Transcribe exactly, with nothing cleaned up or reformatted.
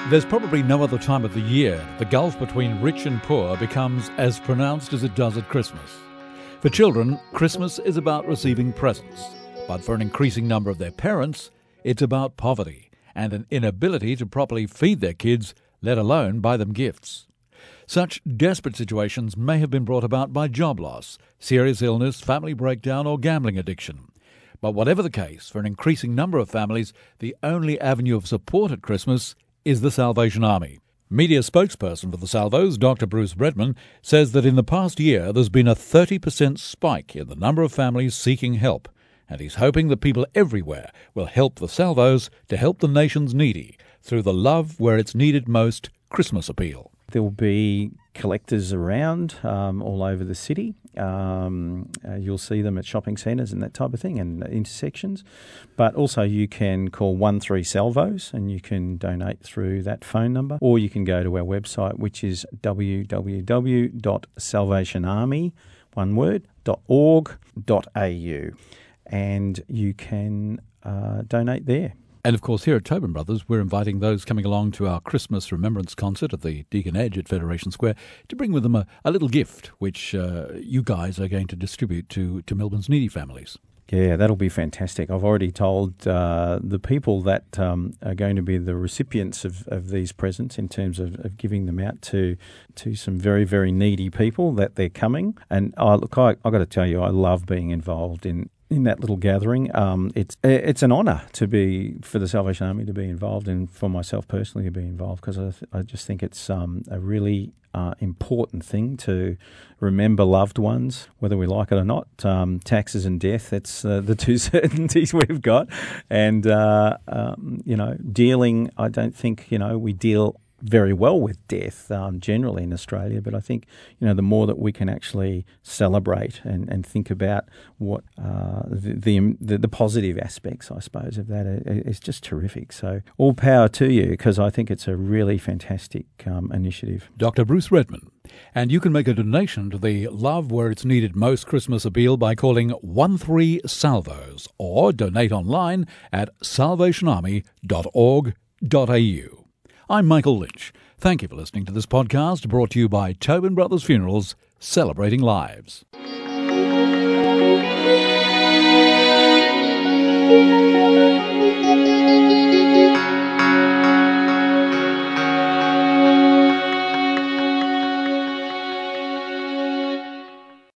There's probably no other time of the year the gulf between rich and poor becomes as pronounced as it does at Christmas. For children, Christmas is about receiving presents, but for an increasing number of their parents, it's about poverty and an inability to properly feed their kids, let alone buy them gifts. Such desperate situations may have been brought about by job loss, serious illness, family breakdown, or gambling addiction. But whatever the case, for an increasing number of families, the only avenue of support at Christmas is the Salvation Army. Media spokesperson for the Salvos, Doctor Bruce Redman, says that in the past year there's been a thirty percent spike in the number of families seeking help, and he's hoping that people everywhere will help the Salvos to help the nation's needy through the Love Where It's Needed Most Christmas appeal. There will be collectors around um, all over the city. Um, uh, you'll see them at shopping centres and that type of thing, and intersections. But also you can call one three Salvos and you can donate through that phone number, or you can go to our website, which is w w w dot salvation army, one word, .org dot a u, and you can uh, donate there. And of course, here at Tobin Brothers, we're inviting those coming along to our Christmas Remembrance Concert at the Deakin Edge at Federation Square to bring with them a, a little gift, which uh, you guys are going to distribute to, to Melbourne's needy families. Yeah, that'll be fantastic. I've already told uh, the people that um, are going to be the recipients of, of these presents in terms of, of giving them out to to some very, very needy people that they're coming. And I, look, I, I've got to tell you, I love being involved in in that little gathering. Um, it's it's an honour to be, for the Salvation Army to be involved, and for myself personally to be involved, because I, th- I just think it's um, a really uh, important thing to remember loved ones, whether we like it or not. Um, taxes and death, it's uh, the two certainties we've got. And, uh, um, you know, dealing, I don't think, you know, we deal very well with death um, generally in Australia, but I think, you know, the more that we can actually celebrate and, and think about what uh, the, the the positive aspects, I suppose, of that is just terrific. So all power to you, because I think it's a really fantastic um, initiative. Doctor Bruce Redman. And you can make a donation to the Love Where It's Needed Most Christmas appeal by calling one three Salvos, or donate online at salvation army dot org dot a u. I'm Michael Lynch. Thank you for listening to this podcast brought to you by Tobin Brothers Funerals, celebrating lives. Thank you.